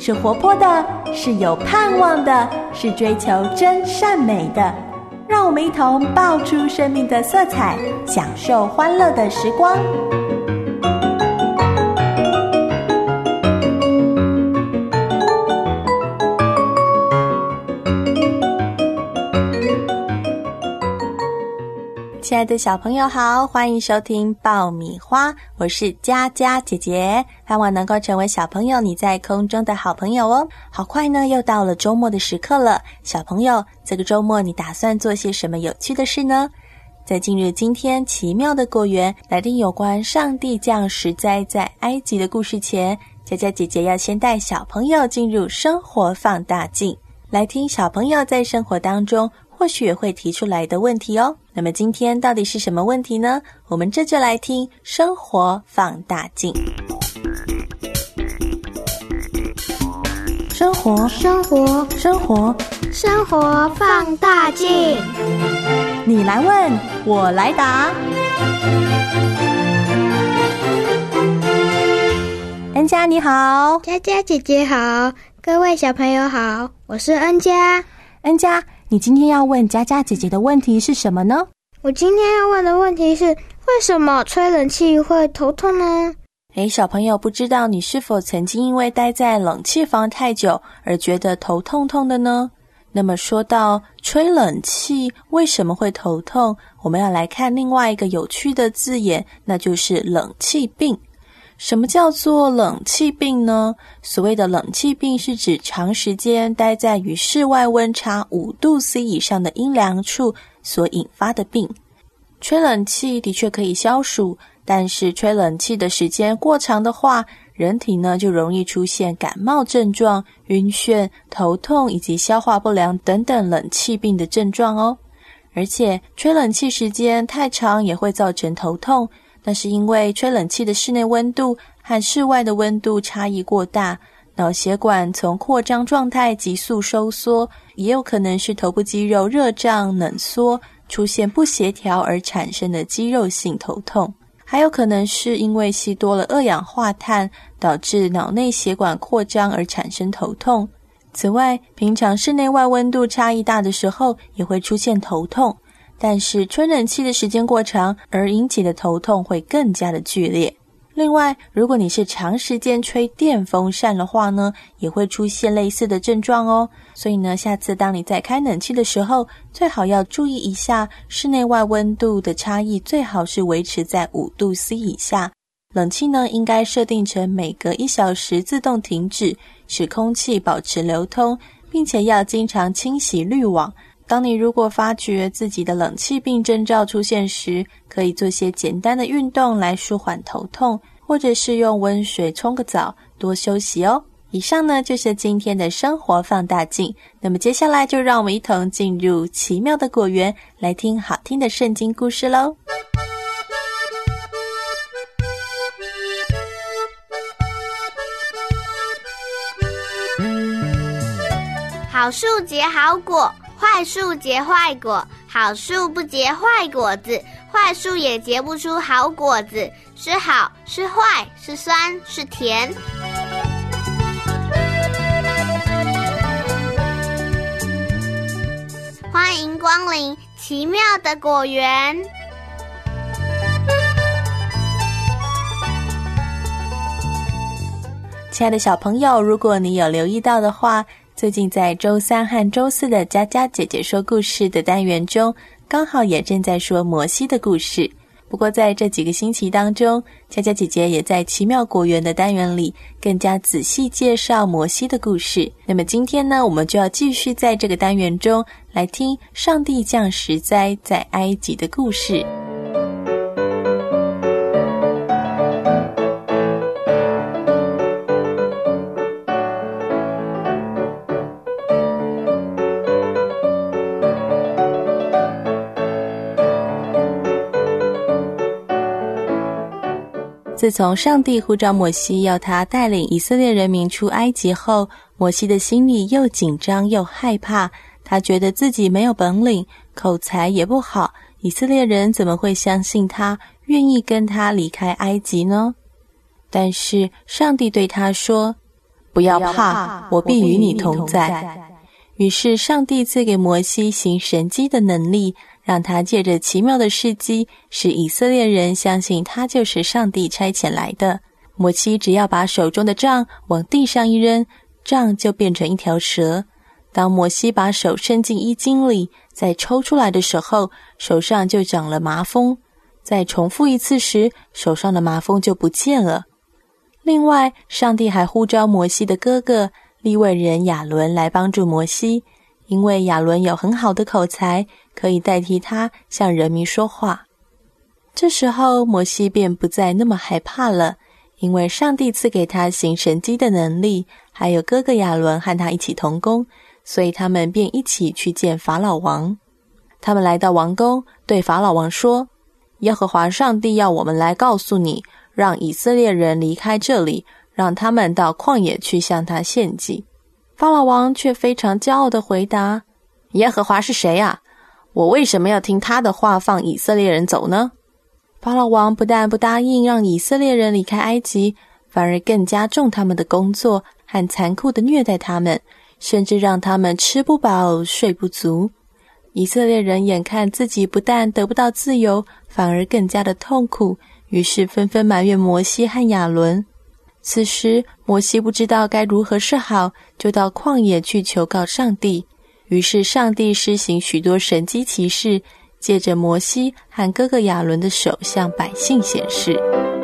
是活泼的，是有盼望的，是追求真善美的。让我们一同爆出生命的色彩，享受欢乐的时光。亲爱的小朋友好，欢迎收听爆米花，我是佳佳姐姐，盼望能够成为小朋友你在空中的好朋友哦。好快呢，又到了周末的时刻了，小朋友，这个周末你打算做些什么有趣的事呢？在进入今天奇妙的果园，来听有关上帝降十灾在埃及的故事前，佳佳姐姐要先带小朋友进入生活放大镜，来听小朋友在生活当中或许也会提出来的问题哦。那么今天到底是什么问题呢？我们这就来听生活放大镜。生活放大镜。 你来问，我来答。恩佳你好。 佳佳姐姐好，各位小朋友好，我是恩佳。 恩佳，你今天要问佳佳姐姐的问题是什么呢？ 我今天要问的问题是，为什么吹冷气会头痛呢？ 小朋友，不知道你是否曾经因为待在冷气房太久而觉得头痛痛的呢？那么说到吹冷气为什么会头痛，我们要来看另外一个有趣的字眼，那就是冷气病。什么叫做冷气病呢？所谓的冷气病是指长时间待在与室外温差5度 C 以上的阴凉处所引发的病。吹冷气的确可以消暑，但是吹冷气的时间过长的话，人体呢就容易出现感冒症状、晕眩、头痛以及消化不良等等冷气病的症状哦。而且吹冷气时间太长也会造成头痛，那是因为吹冷气的室内温度和室外的温度差异过大，脑血管从扩张状态急速收缩，也有可能是头部肌肉热胀冷缩，出现不协调而产生的肌肉性头痛，还有可能是因为吸多了二氧化碳，导致脑内血管扩张而产生头痛。此外，平常室内外温度差异大的时候也会出现头痛，但是吹冷气的时间过长而引起的头痛会更加的剧烈。另外，如果你是长时间吹电风扇的话呢，也会出现类似的症状哦。所以呢，下次当你在开冷气的时候，最好要注意一下室内外温度的差异，最好是维持在5度 C 以下。冷气呢，应该设定成每隔1小时自动停止，使空气保持流通，并且要经常清洗滤网。当你如果发觉自己的冷气病征兆出现时，可以做些简单的运动来舒缓头痛，或者是用温水冲个澡，多休息哦。以上呢就是今天的生活放大镜，那么接下来就让我们一同进入奇妙的果园，来听好听的圣经故事咯。 好树结好果，坏树结坏果，好树不结坏果子，坏树也结不出好果子，是好是坏，是酸是甜。欢迎光临奇妙的果园。 亲爱的小朋友，如果你有留意到的话，最近在周3和周4的佳佳姐姐说故事的单元中，刚好也正在说摩西的故事。不过在这几个星期当中，佳佳姐姐也在奇妙果园的单元里更加仔细介绍摩西的故事。那么今天呢，我们就要继续在这个单元中来听上帝降十灾在埃及的故事。自从上帝呼召摩西要他带领以色列人民出埃及后，摩西的心里又紧张又害怕，他觉得自己没有本领，口才也不好，以色列人怎么会相信他，愿意跟他离开埃及呢？但是上帝对他说， 不要怕，我必与你同在。于是上帝赐给摩西行神迹的能力，让他借着奇妙的事迹，使以色列人相信他就是上帝差遣来的。摩西只要把手中的杖往地上一扔，杖就变成一条蛇。当摩西把手伸进衣襟里，再抽出来的时候，手上就长了麻风。再重复一次时，手上的麻风就不见了。另外，上帝还呼召摩西的哥哥利未人亚伦来帮助摩西，因为亚伦有很好的口才，可以代替他向人民说话。这时候，摩西便不再那么害怕了，因为上帝赐给他行神迹的能力，还有哥哥亚伦和他一起同工，所以他们便一起去见法老王。他们来到王宫，对法老王说：耶和华上帝要我们来告诉你，让以色列人离开这里，让他们到旷野去向他献祭。法老王却非常骄傲地回答：耶和华是谁啊？我为什么要听他的话放以色列人走呢？法老王不但不答应让以色列人离开埃及，反而更加重他们的工作和残酷地虐待他们，甚至让他们吃不饱睡不足。以色列人眼看自己不但得不到自由，反而更加的痛苦，于是纷纷埋怨摩西和亚伦。此时摩西不知道该如何是好，就到旷野去求告上帝。于是上帝施行许多神迹奇事，借着摩西和哥哥亚伦的手向百姓显示。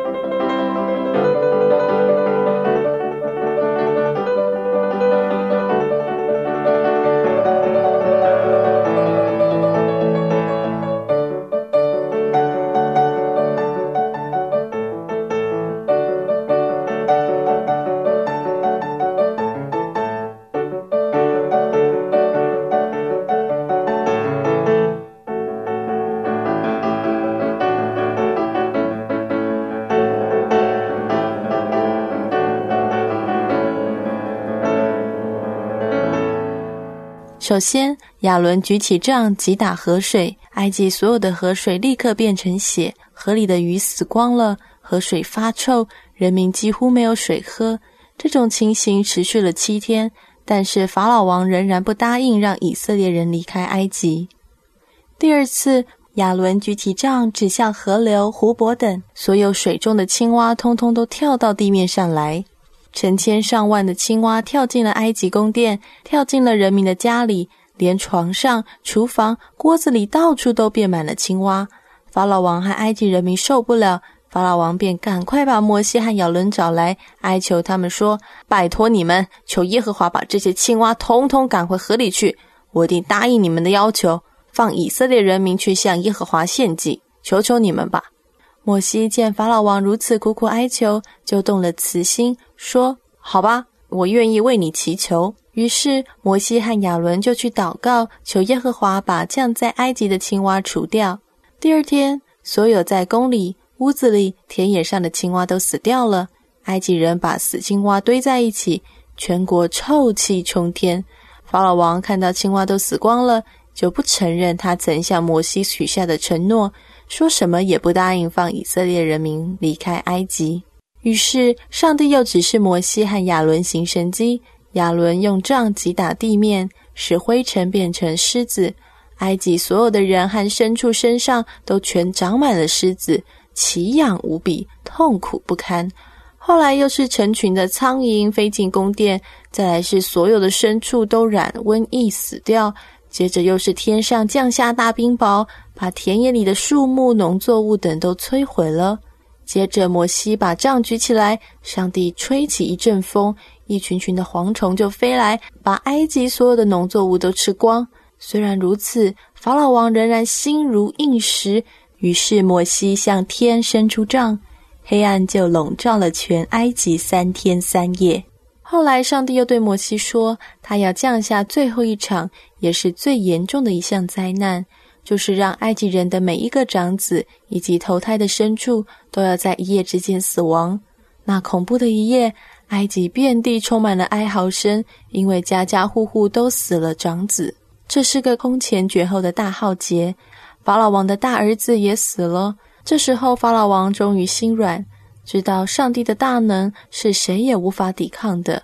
首先，亚伦举起杖击打河水，埃及所有的河水立刻变成血，河里的鱼死光了，河水发臭，人民几乎没有水喝。这种情形持续了7天，但是法老王仍然不答应让以色列人离开埃及。第二次，亚伦举起杖指向河流、湖泊等，所有水中的青蛙通通都跳到地面上来。成千上万的青蛙跳进了埃及宫殿，跳进了人民的家里，连床上、厨房、锅子里到处都变满了青蛙。法老王和埃及人民受不了，法老王便赶快把摩西和亚伦找来，哀求他们说：拜托你们，求耶和华把这些青蛙统统赶回河里去，我一定答应你们的要求，放以色列人民去向耶和华献祭，求求你们吧。摩西见法老王如此苦苦哀求，就动了慈心，说：好吧，我愿意为你祈求。于是摩西和亚伦就去祷告，求耶和华把降在埃及的青蛙除掉。第二天，所有在宫里、屋子里、田野上的青蛙都死掉了。埃及人把死青蛙堆在一起，全国臭气冲天。法老王看到青蛙都死光了，就不承认他曾向摩西许下的承诺，说什么也不答应放以色列人民离开埃及。于是上帝又指示摩西和亚伦行神迹，亚伦用杖击打地面，使灰尘变成虱子，埃及所有的人和牲畜身上都全长满了虱子，奇痒无比，痛苦不堪。后来又是成群的苍蝇飞进宫殿，再来是所有的牲畜都染瘟疫死掉，接着又是天上降下大冰雹，把田野里的树木、农作物等都摧毁了。接着摩西把杖举起来，上帝吹起一阵风，一群群的蝗虫就飞来，把埃及所有的农作物都吃光。虽然如此，法老王仍然心如硬石，于是摩西向天伸出杖，黑暗就笼罩了全埃及3天3夜。后来上帝又对摩西说，他要降下最后一场，也是最严重的一项灾难，就是让埃及人的每一个长子以及头胎的牲畜都要在一夜之间死亡。那恐怖的一夜，埃及遍地充满了哀嚎声，因为家家户户都死了长子。这是个空前绝后的大浩劫，法老王的大儿子也死了。这时候法老王终于心软，知道上帝的大能是谁也无法抵抗的。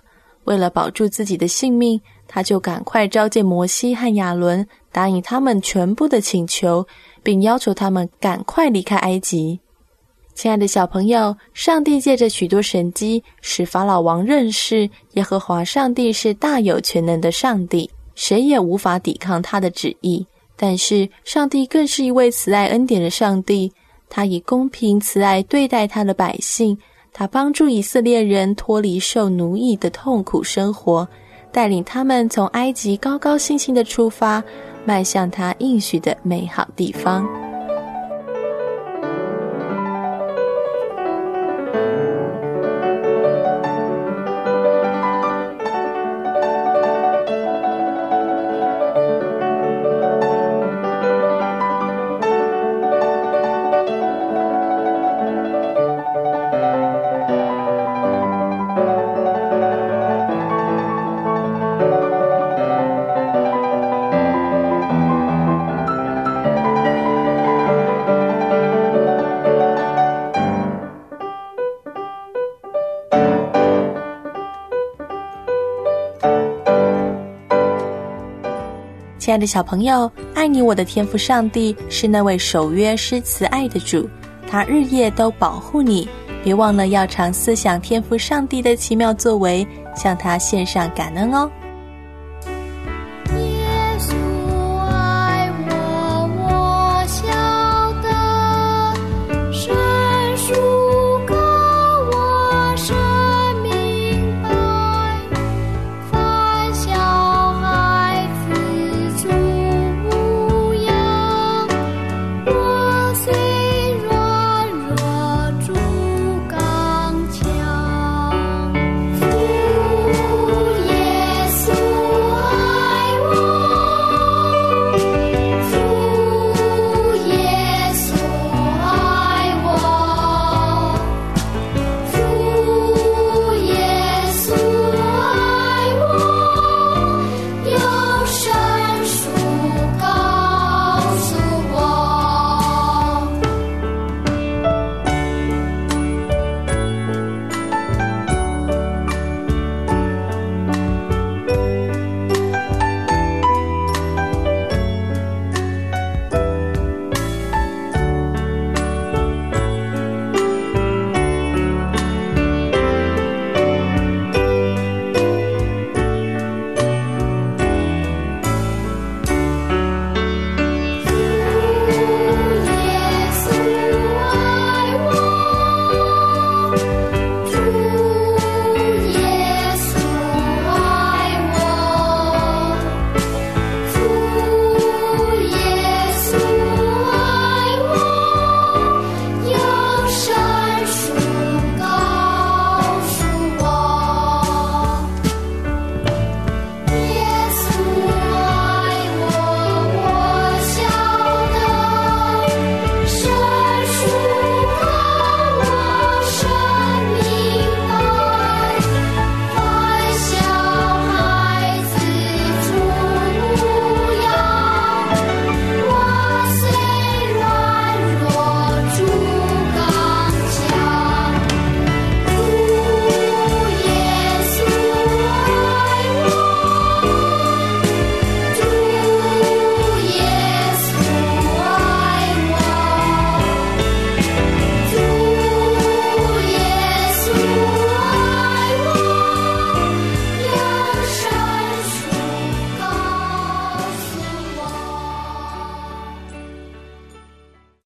为了保住自己的性命，他就赶快召见摩西和亚伦，答应他们全部的请求，并要求他们赶快离开埃及。亲爱的小朋友，上帝借着许多神迹，使法老王认识耶和华上帝是大有全能的上帝，谁也无法抵抗他的旨意。但是上帝更是一位慈爱恩典的上帝，他以公平慈爱对待他的百姓，他帮助以色列人脱离受奴役的痛苦生活，带领他们从埃及高高兴兴地出发，迈向他应许的美好地方。亲爱的小朋友，爱你我的天父上帝是那位守约施慈爱的主，他日夜都保护你，别忘了要常思想天父上帝的奇妙作为，向他献上感恩哦。